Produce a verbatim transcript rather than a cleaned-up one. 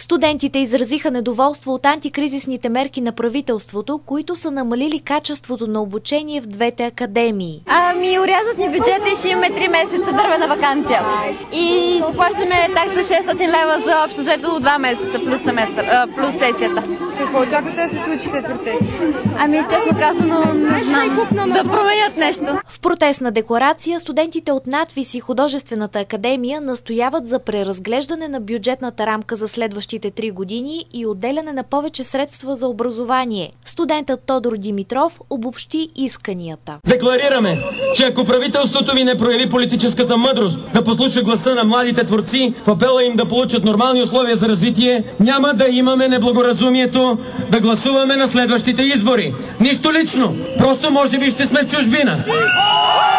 Студентите изразиха недоволство от антикризисните мерки на правителството, които са намалили качеството на обучение в двете академии. Ами, урязват ни бюджета и ще имаме три месеца дървена ваканция. И си плащаме такса шестстотин лева за общо взето два месеца плюс, семестър, а, плюс сесията. Какво очаквате да се случи след протеста? Ами, честно казано, не знам, да променят нещо. В протестна декларация студентите от надвис и Художествената академия настояват за преразглеждане на бюджетната рамка за следващите три години и отделяне на повече средства за образование. Студентът Тодор Димитров обобщи исканията. Декларираме, че ако правителството ви не прояви политическата мъдрост да послуша гласа на младите творци в апела им да получат нормални условия за развитие, няма да имаме неблагоразумието да гласуваме на следващите избори. Нищо лично, просто може би ще сме в чужбина.